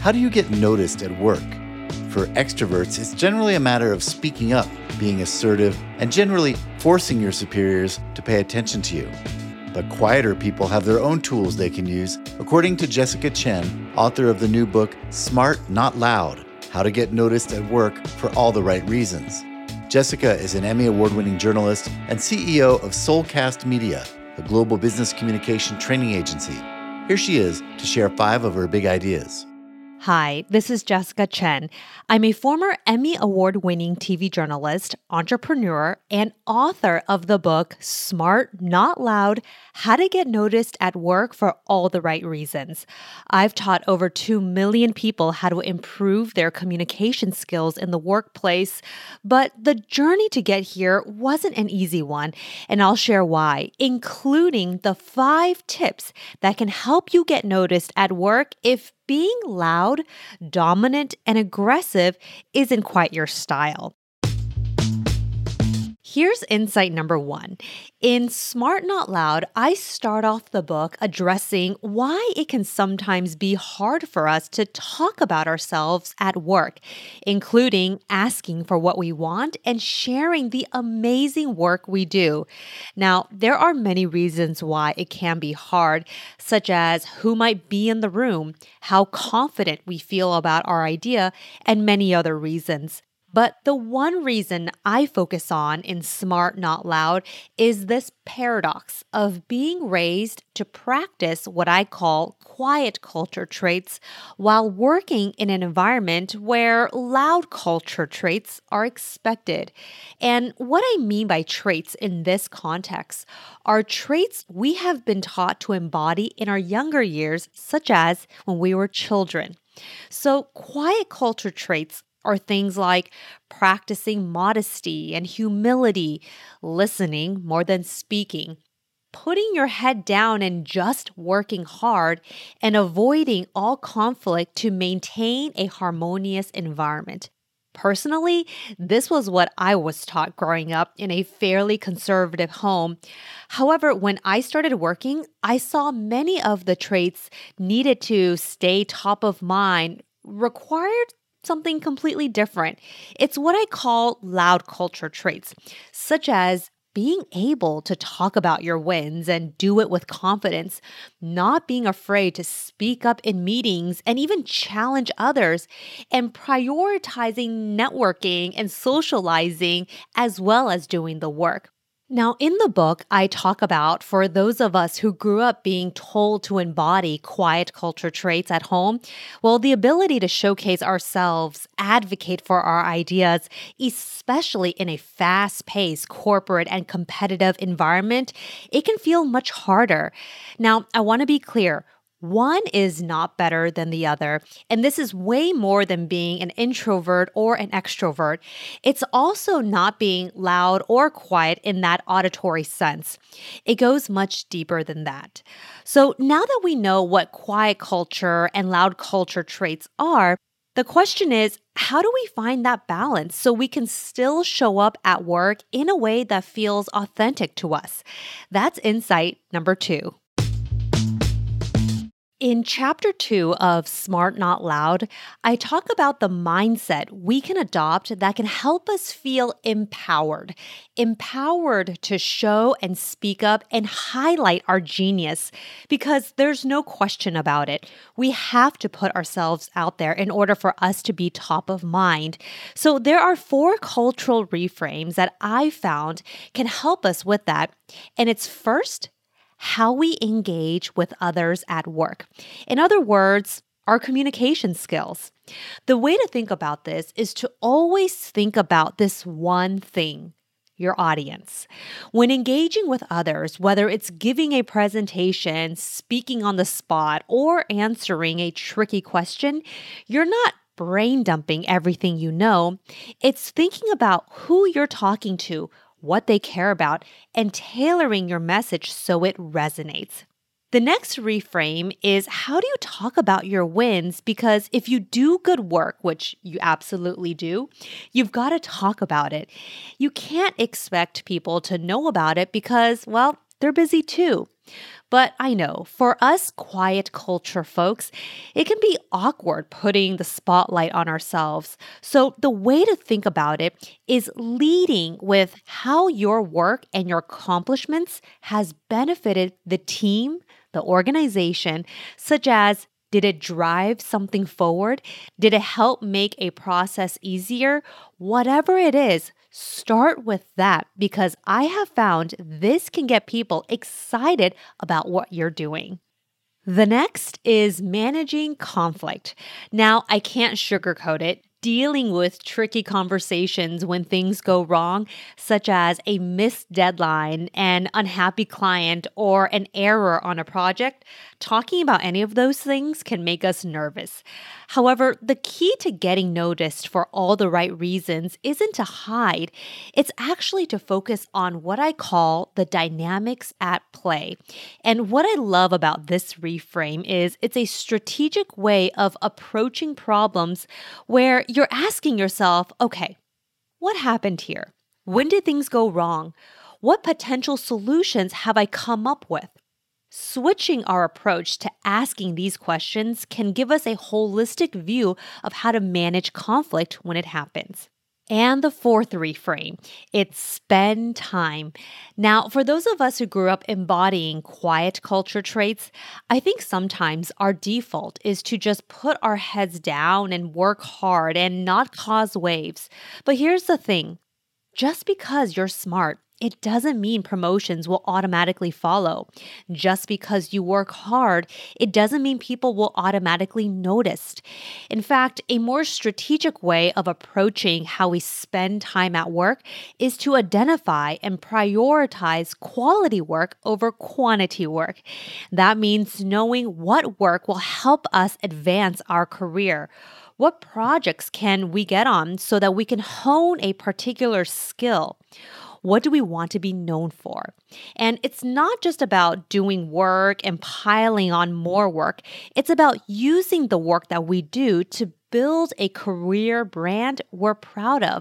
How do you get noticed at work? For extroverts, it's generally a matter of speaking up, being assertive, and generally forcing your superiors to pay attention to you. But quieter people have their own tools they can use, according to Jessica Chen, author of the new book, Smart Not Loud: How to Get Noticed at Work for All the Right Reasons. Jessica is an Emmy Award-winning journalist and CEO of Soulcast Media, a global business communication training agency. Here she is to share 5 of her big ideas. Hi, this is Jessica Chen. I'm a former Emmy Award-winning TV journalist, entrepreneur, and author of the book Smart Not Loud: How to Get Noticed at Work for All the Right Reasons. I've taught over 2 million people how to improve their communication skills in the workplace, but the journey to get here wasn't an easy one, and I'll share why, including the 5 tips that can help you get noticed at work if being loud, dominant, and aggressive isn't quite your style. Here's insight number 1. In Smart Not Loud, I start off the book addressing why it can sometimes be hard for us to talk about ourselves at work, including asking for what we want and sharing the amazing work we do. Now, there are many reasons why it can be hard, such as who might be in the room, how confident we feel about our idea, and many other reasons. But the one reason I focus on in Smart Not Loud is this paradox of being raised to practice what I call quiet culture traits while working in an environment where loud culture traits are expected. And what I mean by traits in this context are traits we have been taught to embody in our younger years, such as when we were children. So quiet culture traits are things like practicing modesty and humility, listening more than speaking, putting your head down and just working hard, and avoiding all conflict to maintain a harmonious environment. Personally, this was what I was taught growing up in a fairly conservative home. However, when I started working, I saw many of the traits needed to stay top of mind required something completely different. It's what I call loud culture traits, such as being able to talk about your wins and do it with confidence, not being afraid to speak up in meetings and even challenge others, and prioritizing networking and socializing as well as doing the work. Now, in the book, I talk about for those of us who grew up being told to embody quiet culture traits at home, well, the ability to showcase ourselves, advocate for our ideas, especially in a fast-paced corporate and competitive environment, it can feel much harder. Now, I want to be clear. One is not better than the other, and this is way more than being an introvert or an extrovert. It's also not being loud or quiet in that auditory sense. It goes much deeper than that. So now that we know what quiet culture and loud culture traits are, the question is, how do we find that balance so we can still show up at work in a way that feels authentic to us? That's insight number 2. In Chapter 2 of Smart Not Loud, I talk about the mindset we can adopt that can help us feel empowered to show and speak up and highlight our genius, because there's no question about it. We have to put ourselves out there in order for us to be top of mind. So there are 4 cultural reframes that I found can help us with that. And it's first, how we engage with others at work. In other words, our communication skills. The way to think about this is to always think about this one thing: your audience. When engaging with others, whether it's giving a presentation, speaking on the spot, or answering a tricky question, you're not brain dumping everything you know. It's thinking about who you're talking to, what they care about, and tailoring your message so it resonates. The next reframe is, how do you talk about your wins? Because if you do good work, which you absolutely do, you've got to talk about it. You can't expect people to know about it because, well, they're busy too. But I know for us quiet culture folks, it can be awkward putting the spotlight on ourselves. So the way to think about it is leading with how your work and your accomplishments has benefited the team, the organization, such as did it drive something forward? Did it help make a process easier? Whatever it is, start with that because I have found this can get people excited about what you're doing. The next is managing conflict. Now, I can't sugarcoat it. Dealing with tricky conversations when things go wrong, such as a missed deadline, an unhappy client, or an error on a project, talking about any of those things can make us nervous. However, the key to getting noticed for all the right reasons isn't to hide, it's actually to focus on what I call the dynamics at play. And what I love about this reframe is it's a strategic way of approaching problems where you're asking yourself, okay, what happened here? When did things go wrong? What potential solutions have I come up with? Switching our approach to asking these questions can give us a holistic view of how to manage conflict when it happens. And the fourth reframe, it's spend time. Now, for those of us who grew up embodying quiet culture traits, I think sometimes our default is to just put our heads down and work hard and not cause waves. But here's the thing. Just because you're smart, it doesn't mean promotions will automatically follow. Just because you work hard, it doesn't mean people will automatically notice. In fact, a more strategic way of approaching how we spend time at work is to identify and prioritize quality work over quantity work. That means knowing what work will help us advance our career. What projects can we get on so that we can hone a particular skill? What do we want to be known for? And it's not just about doing work and piling on more work. It's about using the work that we do to build a career brand we're proud of.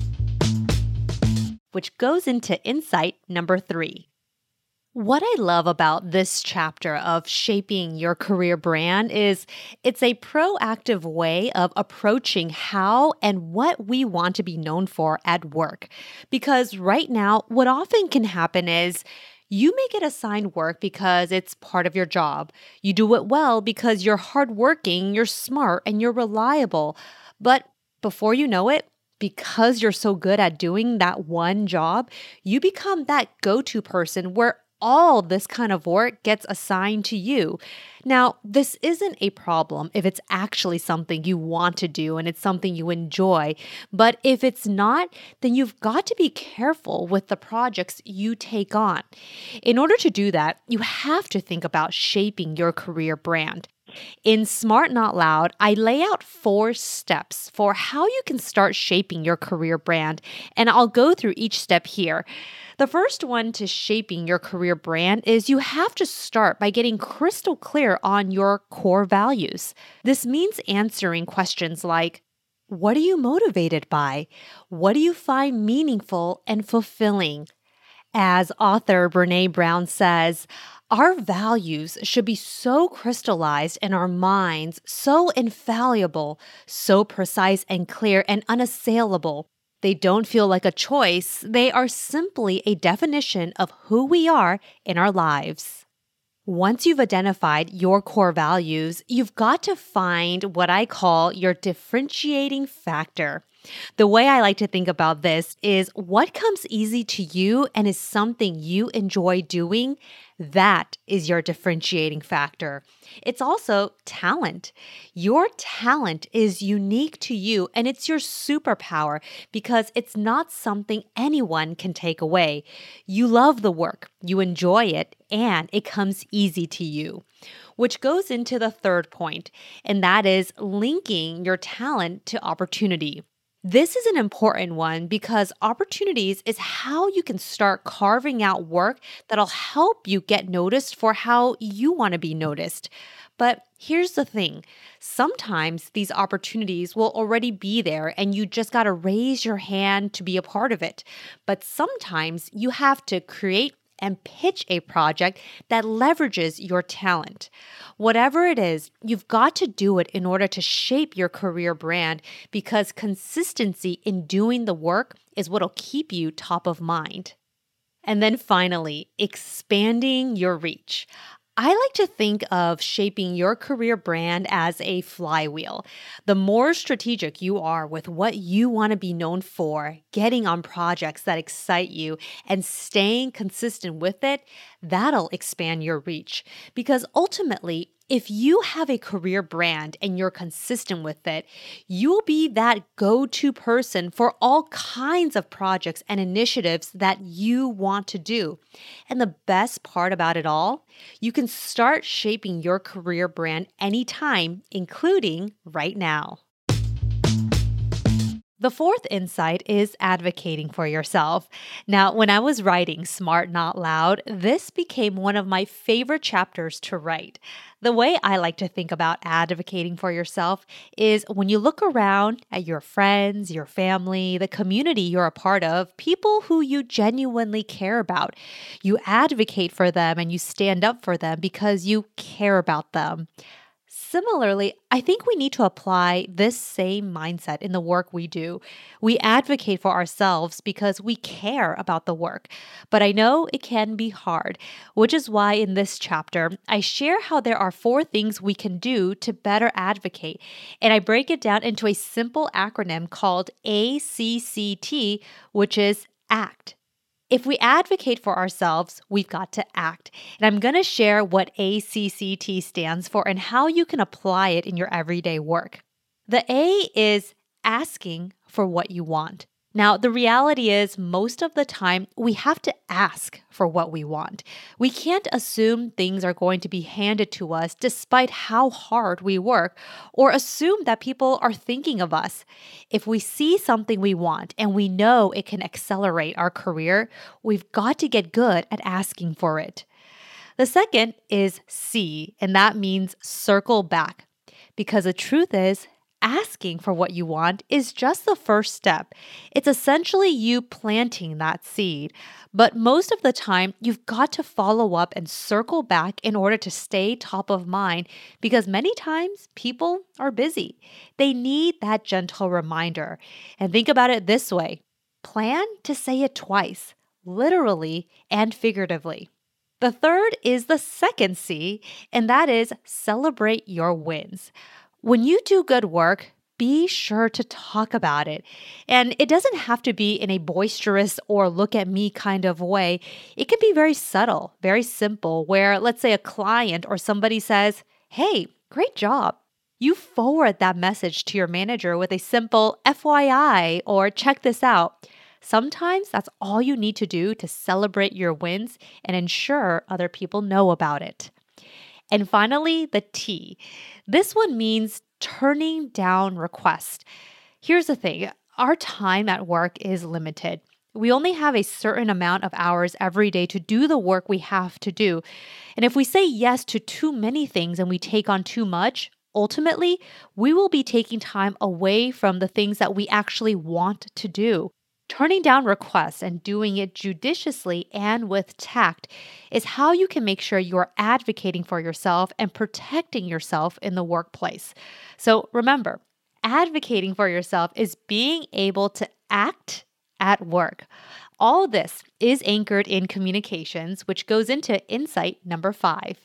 Which goes into insight number 3. What I love about this chapter of shaping your career brand is it's a proactive way of approaching how and what we want to be known for at work. Because right now, what often can happen is you may get assigned work because it's part of your job. You do it well because you're hardworking, you're smart, and you're reliable. But before you know it, because you're so good at doing that one job, you become that go-to person where all this kind of work gets assigned to you. Now, this isn't a problem if it's actually something you want to do and it's something you enjoy. But if it's not, then you've got to be careful with the projects you take on. In order to do that, you have to think about shaping your career brand. In Smart Not Loud, I lay out 4 steps for how you can start shaping your career brand, and I'll go through each step here. The first one to shaping your career brand is you have to start by getting crystal clear on your core values. This means answering questions like, what are you motivated by? What do you find meaningful and fulfilling? As author Brené Brown says, our values should be so crystallized in our minds, so infallible, so precise and clear and unassailable. They don't feel like a choice. They are simply a definition of who we are in our lives. Once you've identified your core values, you've got to find what I call your differentiating factor. The way I like to think about this is what comes easy to you and is something you enjoy doing. That is your differentiating factor. It's also talent. Your talent is unique to you and it's your superpower because it's not something anyone can take away. You love the work, you enjoy it, and it comes easy to you. Which goes into the third point, and that is linking your talent to opportunity. This is an important one because opportunities is how you can start carving out work that'll help you get noticed for how you want to be noticed. But here's the thing. Sometimes these opportunities will already be there and you just got to raise your hand to be a part of it. But sometimes you have to create and pitch a project that leverages your talent. Whatever it is, you've got to do it in order to shape your career brand because consistency in doing the work is what'll keep you top of mind. And then finally, expanding your reach. I like to think of shaping your career brand as a flywheel. The more strategic you are with what you want to be known for, getting on projects that excite you, and staying consistent with it, that'll expand your reach. Because ultimately, if you have a career brand and you're consistent with it, you'll be that go-to person for all kinds of projects and initiatives that you want to do. And the best part about it all, you can start shaping your career brand anytime, including right now. The fourth insight is advocating for yourself. Now, when I was writing Smart Not Loud, this became one of my favorite chapters to write. The way I like to think about advocating for yourself is when you look around at your friends, your family, the community you're a part of, people who you genuinely care about. You advocate for them and you stand up for them because you care about them. Similarly, I think we need to apply this same mindset in the work we do. We advocate for ourselves because we care about the work, but I know it can be hard, which is why in this chapter, I share how there are 4 things we can do to better advocate, and I break it down into a simple acronym called ACCT, which is ACT. If we advocate for ourselves, we've got to act. And I'm going to share what ACCT stands for and how you can apply it in your everyday work. The A is asking for what you want. Now, the reality is most of the time we have to ask for what we want. We can't assume things are going to be handed to us despite how hard we work, or assume that people are thinking of us. If we see something we want and we know it can accelerate our career, we've got to get good at asking for it. The second is C, and that means circle back. Because the truth is, asking for what you want is just the first step. It's essentially you planting that seed. But most of the time, you've got to follow up and circle back in order to stay top of mind because many times people are busy. They need that gentle reminder. And think about it this way. Plan to say it twice, literally and figuratively. The third is the second C, and that is celebrate your wins. When you do good work, be sure to talk about it. And it doesn't have to be in a boisterous or look at me kind of way. It can be very subtle, very simple, where let's say a client or somebody says, "Hey, great job." You forward that message to your manager with a simple FYI or check this out. Sometimes that's all you need to do to celebrate your wins and ensure other people know about it. And finally, the T. This one means turning down requests. Here's the thing, our time at work is limited. We only have a certain amount of hours every day to do the work we have to do. And if we say yes to too many things and we take on too much, ultimately, we will be taking time away from the things that we actually want to do. Turning down requests and doing it judiciously and with tact is how you can make sure you're advocating for yourself and protecting yourself in the workplace. So remember, advocating for yourself is being able to act at work. All this is anchored in communications, which goes into insight number 5.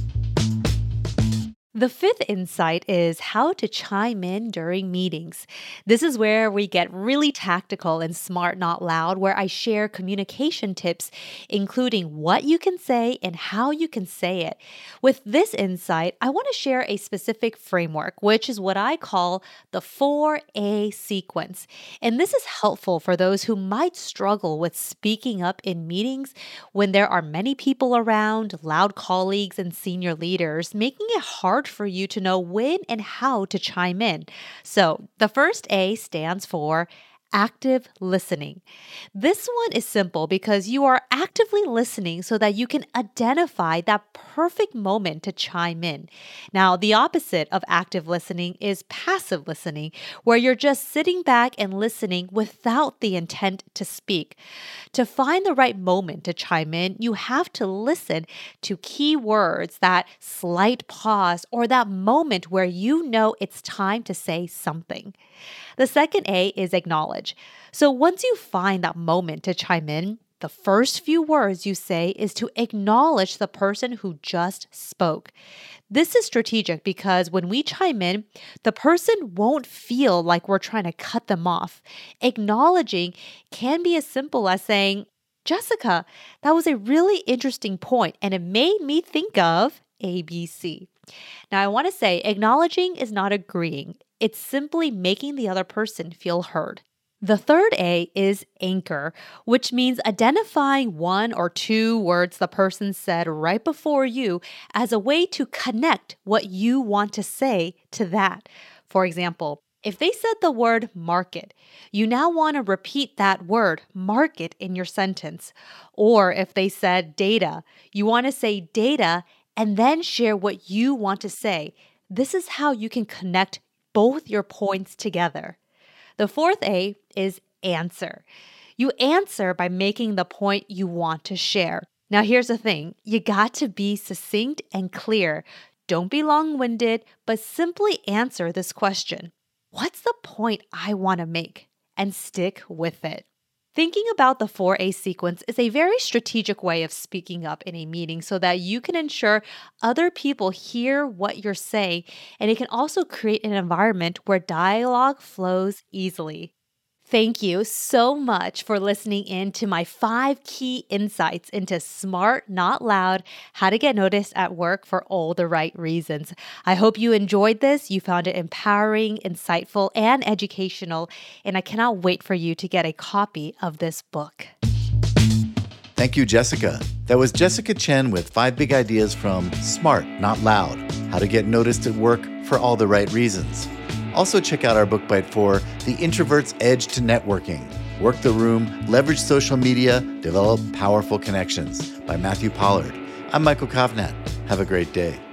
The fifth insight is how to chime in during meetings. This is where we get really tactical and Smart Not Loud, where I share communication tips, including what you can say and how you can say it. With this insight, I want to share a specific framework, which is what I call the 4A sequence. And this is helpful for those who might struggle with speaking up in meetings when there are many people around, loud colleagues, and senior leaders, making it hard for you to know when and how to chime in. So the first A stands for active listening. This one is simple because you are actively listening so that you can identify that perfect moment to chime in. Now, the opposite of active listening is passive listening, where you're just sitting back and listening without the intent to speak. To find the right moment to chime in, you have to listen to key words, that slight pause, or that moment where you know it's time to say something. The second A is acknowledge. So once you find that moment to chime in, the first few words you say is to acknowledge the person who just spoke. This is strategic because when we chime in, the person won't feel like we're trying to cut them off. Acknowledging can be as simple as saying, Jessica, that was a really interesting point, and it made me think of ABC. Now, I want to say acknowledging is not agreeing. It's simply making the other person feel heard. The third A is anchor, which means identifying one or two words the person said right before you as a way to connect what you want to say to that. For example, if they said the word market, you now want to repeat that word market in your sentence. Or if they said data, you want to say data and then share what you want to say. This is how you can connect both your points together. The fourth A is answer. You answer by making the point you want to share. Now, here's the thing. You got to be succinct and clear. Don't be long-winded, but simply answer this question. What's the point I want to make? And stick with it. Thinking about the 4A sequence is a very strategic way of speaking up in a meeting so that you can ensure other people hear what you're saying, and it can also create an environment where dialogue flows easily. Thank you so much for listening in to my 5 key insights into smart, not loud, how to get noticed at work for all the right reasons. I hope you enjoyed this. You found it empowering, insightful, and educational, and I cannot wait for you to get a copy of this book. Thank you, Jessica. That was Jessica Chen with 5 big ideas from Smart, Not Loud, how to get noticed at work for all the right reasons. Also check out our book bite for The Introvert's Edge to Networking, Work the Room, Leverage Social Media, Develop Powerful Connections by Matthew Pollard. I'm Michael Kovnat. Have a great day.